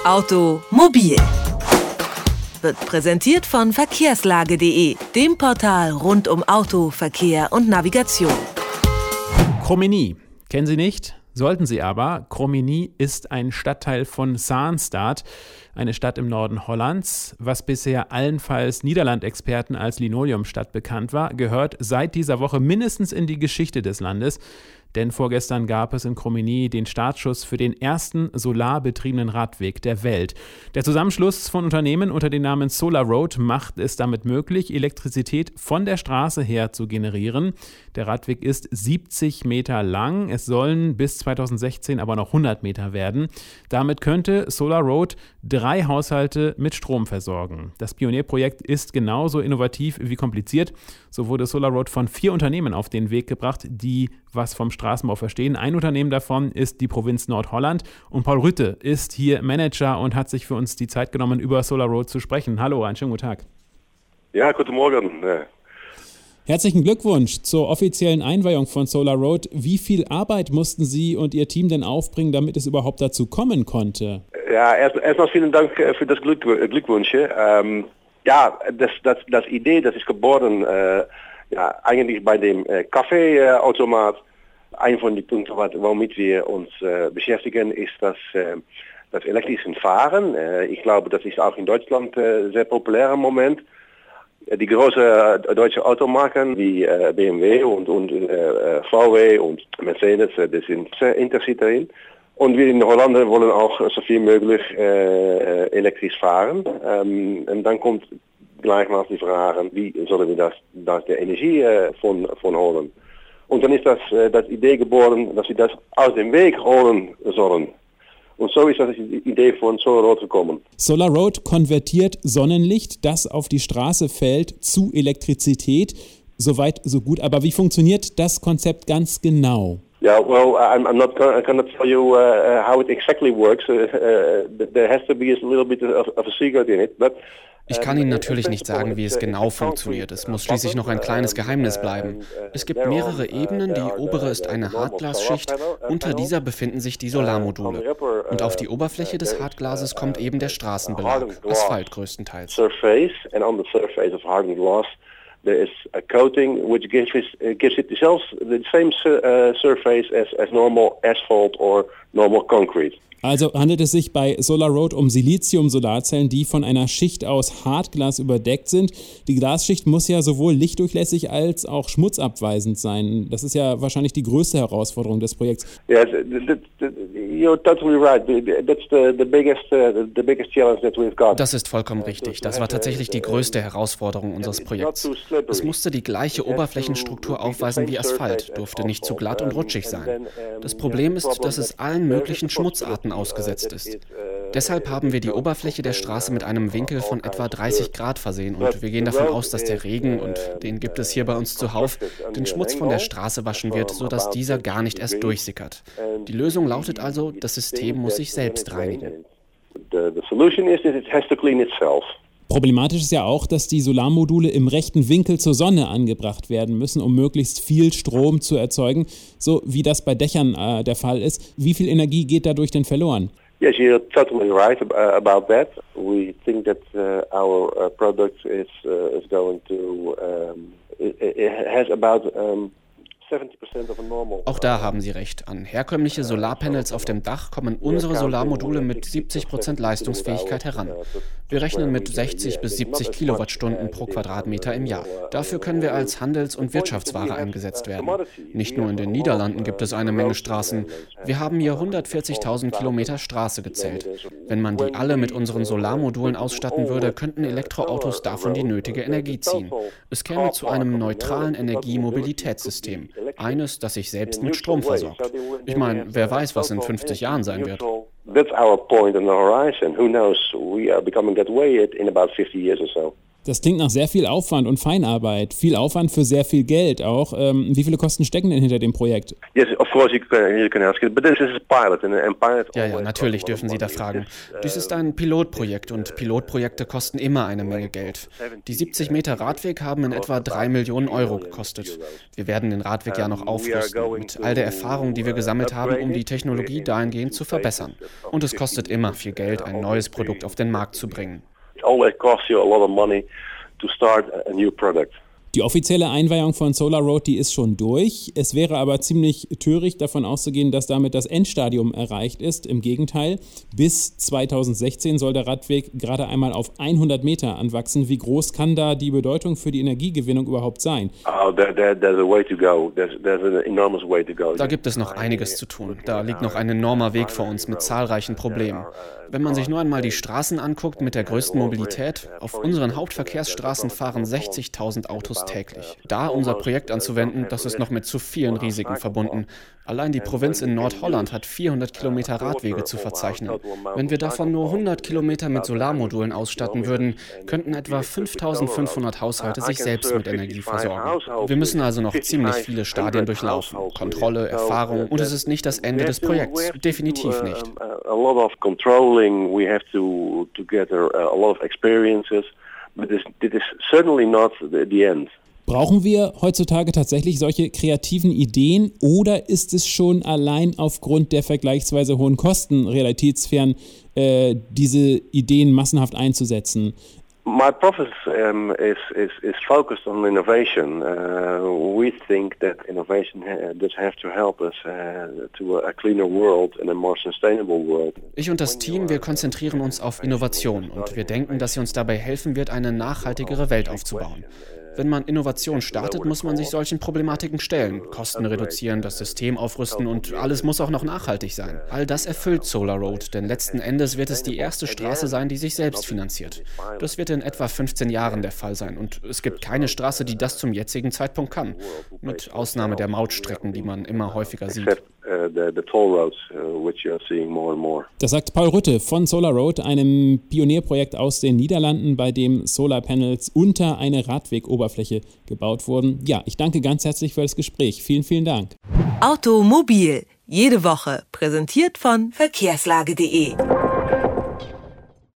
Automobil wird präsentiert von verkehrslage.de, dem Portal rund um Auto, Verkehr und Navigation. Krommenie. Kennen Sie nicht? Sollten Sie aber. Krommenie ist ein Stadtteil von Zaanstad, eine Stadt im Norden Hollands. Was bisher allenfalls Niederlandexperten als Linoleumstadt bekannt war, gehört seit dieser Woche mindestens in die Geschichte des Landes. Denn vorgestern gab es in Krommenie den Startschuss für den ersten solarbetriebenen Radweg der Welt. Der Zusammenschluss von Unternehmen unter dem Namen Solar Road macht es damit möglich, Elektrizität von der Straße her zu generieren. Der Radweg ist 70 Meter lang. Es sollen bis 2016 aber noch 100 Meter werden. Damit könnte Solar Road 3 Haushalte mit Strom versorgen. Das Pionierprojekt ist genauso innovativ wie kompliziert. So wurde Solar Road von 4 Unternehmen auf den Weg gebracht, die was vom Straßenbau verstehen. Ein Unternehmen davon ist die Provinz Nordholland und Paul Rütte ist hier Manager und hat sich für uns die Zeit genommen, über Solar Road zu sprechen. Hallo, einen schönen guten Tag. Ja, guten Morgen. Herzlichen Glückwunsch zur offiziellen Einweihung von Solar Road. Wie viel Arbeit mussten Sie und Ihr Team denn aufbringen, damit es überhaupt dazu kommen konnte? Ja, erstmal vielen Dank für das Glückwunsch. Das Idee, das ist geboren eigentlich bei dem Kaffeeautomat. Ein von den Punkten, womit wir uns beschäftigen, ist das elektrische Fahren. Ich glaube, das ist auch in Deutschland sehr populär im Moment. Die großen deutschen Automarken wie BMW und VW und Mercedes, die sind sehr interessiert darin. Und wir in Holland wollen auch so viel möglich elektrisch fahren. Und dann kommt gleichmaals die Frage, wie sollen wir das der Energie von holen? Und dann ist das Idee geboren, dass wir das aus dem Weg holen sollen. Und so ist die Idee von Solar Road gekommen. Solar Road konvertiert Sonnenlicht, das auf die Straße fällt, zu Elektrizität. Soweit, so gut. Aber wie funktioniert das Konzept ganz genau? Yeah, well, I'm not gonna tell you how it exactly works. There has to be a little bit of a secret in it, but ich kann Ihnen natürlich nicht sagen, wie es genau funktioniert. Es muss schließlich noch ein kleines Geheimnis bleiben. Es gibt mehrere Ebenen. Die obere ist eine Hartglasschicht. Unter dieser befinden sich die Solarmodule. Und auf die Oberfläche des Hartglases kommt eben der Straßenbelag, Asphalt größtenteils. There is a coating which gives it the same surface as normal asphalt or normal concrete. Also handelt es sich bei Solar Road um Silizium-Solarzellen, die von einer Schicht aus Hartglas überdeckt sind. Die Glasschicht muss ja sowohl lichtdurchlässig als auch schmutzabweisend sein. Das ist ja wahrscheinlich die größte Herausforderung des Projekts. Yes, you're totally right. That's the biggest challenge that we've got. Das ist vollkommen richtig. Das war tatsächlich die größte Herausforderung unseres Projekts. Es musste die gleiche Oberflächenstruktur aufweisen wie Asphalt, durfte nicht zu glatt und rutschig sein. Das Problem ist, dass es allen möglichen Schmutzarten ausgesetzt ist. Deshalb haben wir die Oberfläche der Straße mit einem Winkel von etwa 30 Grad versehen und wir gehen davon aus, dass der Regen, und den gibt es hier bei uns zuhauf, den Schmutz von der Straße waschen wird, sodass dieser gar nicht erst durchsickert. Die Lösung lautet also, das System muss sich selbst reinigen. The solution is that it has to clean itself. Problematisch ist ja auch, dass die Solarmodule im rechten Winkel zur Sonne angebracht werden müssen, um möglichst viel Strom zu erzeugen, so wie das bei Dächern der Fall ist. Wie viel Energie geht dadurch denn verloren? Yes, you're totally right about that. We think that our product is going to it has about 70% of a normal. Auch da haben Sie recht. An herkömmliche Solarpanels auf dem Dach kommen unsere Solarmodule mit 70% Leistungsfähigkeit heran. Wir rechnen mit 60 bis 70 Kilowattstunden pro Quadratmeter im Jahr. Dafür können wir als Handels- und Wirtschaftsware eingesetzt werden. Nicht nur in den Niederlanden gibt es eine Menge Straßen. Wir haben hier 140.000 Kilometer Straße gezählt. Wenn man die alle mit unseren Solarmodulen ausstatten würde, könnten Elektroautos davon die nötige Energie ziehen. Es käme zu einem neutralen Energiemobilitätssystem. Eines, das sich selbst mit Strom versorgt. Ich meine, wer weiß, was in 50 Jahren sein wird. That's our point on the horizon. Who knows? We are becoming that way in about 50 years or so. Das klingt nach sehr viel Aufwand und Feinarbeit. Viel Aufwand für sehr viel Geld auch. Wie viele Kosten stecken denn hinter dem Projekt? Yes, of course you can ask it, but this is a pilot and pilot. Ja, natürlich dürfen Sie da fragen. Dies ist ein Pilotprojekt und Pilotprojekte kosten immer eine Menge Geld. Die 70 Meter Radweg haben in etwa 3 Millionen Euro gekostet. Wir werden den Radweg ja noch aufrüsten, mit all der Erfahrung, die wir gesammelt haben, um die Technologie dahingehend zu verbessern. Und es kostet immer viel Geld, ein neues Produkt auf den Markt zu bringen. It always costs you a lot of money to start a new product. Die offizielle Einweihung von Solar Road, die ist schon durch. Es wäre aber ziemlich töricht, davon auszugehen, dass damit das Endstadium erreicht ist. Im Gegenteil, bis 2016 soll der Radweg gerade einmal auf 100 Meter anwachsen. Wie groß kann da die Bedeutung für die Energiegewinnung überhaupt sein? There's a way to go. There's an enormous way to go. Da gibt es noch einiges zu tun. Da liegt noch ein enormer Weg vor uns mit zahlreichen Problemen. Wenn man sich nur einmal die Straßen anguckt mit der größten Mobilität, auf unseren Hauptverkehrsstraßen fahren 60.000 Autos täglich. Da unser Projekt anzuwenden, das ist noch mit zu vielen Risiken verbunden. Allein die Provinz in Nordholland hat 400 Kilometer Radwege zu verzeichnen. Wenn wir davon nur 100 Kilometer mit Solarmodulen ausstatten würden, könnten etwa 5.500 Haushalte sich selbst mit Energie versorgen. Wir müssen also noch ziemlich viele Stadien durchlaufen. Kontrolle, Erfahrung und es ist nicht das Ende des Projekts. Definitiv nicht. A lot of controlling, we have to gather a lot of experiences, but this is certainly not the end. Brauchen wir heutzutage tatsächlich solche kreativen Ideen oder ist es schon allein aufgrund der vergleichsweise hohen Kosten realitätsfern, diese Ideen massenhaft einzusetzen? My process is focused on innovation. We think that innovation does have to help us to a cleaner world and a more sustainable world. Ich und das Team, wir konzentrieren uns auf Innovation und wir denken, dass sie uns dabei helfen wird, eine nachhaltigere Welt aufzubauen. Wenn man Innovation startet, muss man sich solchen Problematiken stellen. Kosten reduzieren, das System aufrüsten und alles muss auch noch nachhaltig sein. All das erfüllt Solar Road, denn letzten Endes wird es die erste Straße sein, die sich selbst finanziert. Das wird in etwa 15 Jahren der Fall sein und es gibt keine Straße, die das zum jetzigen Zeitpunkt kann. Mit Ausnahme der Mautstrecken, die man immer häufiger sieht. Das sagt Paul Rütte von Solar Road, einem Pionierprojekt aus den Niederlanden, bei dem Solarpanels unter eine Radwegoberfläche gebaut wurden. Ja, ich danke ganz herzlich für das Gespräch. Vielen, vielen Dank. Automobil, jede Woche, präsentiert von verkehrslage.de.